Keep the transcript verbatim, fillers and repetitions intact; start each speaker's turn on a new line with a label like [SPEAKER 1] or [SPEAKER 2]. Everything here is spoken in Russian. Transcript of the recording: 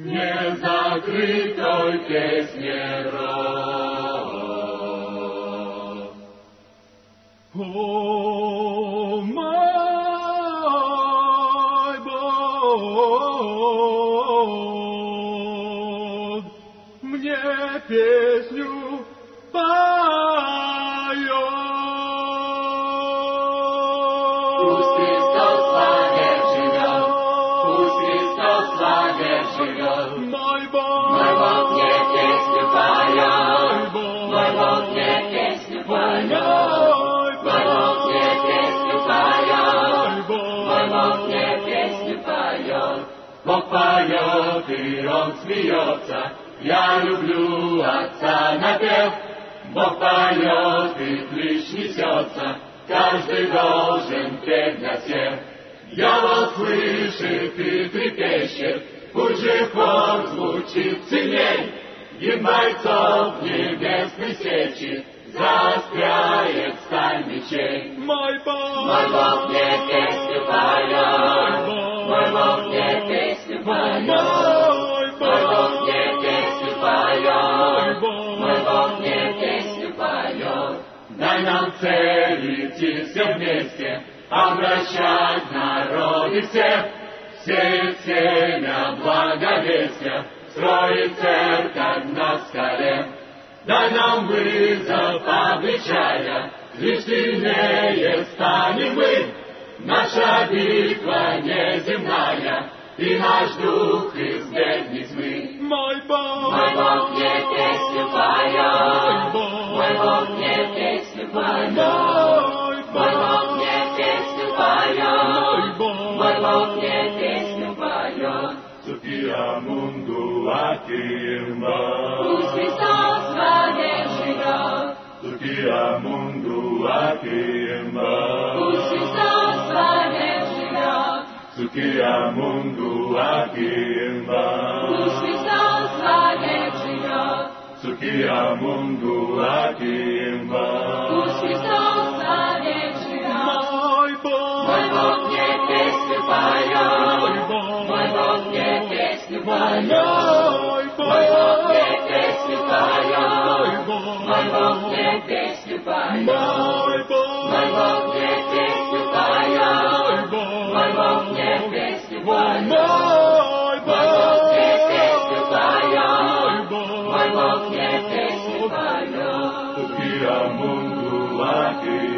[SPEAKER 1] не закрытой песне рот. О, мой Бог, мне песню поет. Пусть Христос вовек живет, пусть Христос вовек живет. Мой Бог, мой Бог мне песню поет, мой Бог мне песню поет. Мой Бог мне песню поет, мой Бог мне песню поет. Бог поет и Он смеется, я люблю Отца напев. Бог поет и клич несется, каждый должен петь для всех. Дьявол слышит и трепещет, пусть же хор звучит сильней. Гимн бойцов небесный сечет, заостряет сталь мечей. Мой Бог, мой Бог мне песню поет, мой Бог мне песню поет, мой Бог мне песню поет, мой Бог мне песню поет. Дай нам цель идти все вместе, обращать народы всех, сеять семя благовестия, строить церковь на скале. Дай нам вызов, обличая, лишь сильнее станем мы. Наша битва неземная, и наш дух из бездны тьмы. Мой Бог, мой Бог мне песню поет, мой Бог мне песню поет, мой Бог мне песню поет, мой Бог мне песню поет. Сукия мунду акимба, пусть Христос вовек живет. Сукия мунду акимба, пусть Христос вовек живет. Сукия мунду акимба, пусть Христос вовек живет. Сукия мунду акимба, пусть Христос вовек живет. Мой Бог, мой Бог мне песню поет, мой Бог мне песню поет, мой Бог мне песню поет, мой Бог мне песню поет, мой Бог мне песню поет, мой Бог мне песню поет, мой Бог мне песню поет, мой Бог мне песню поет.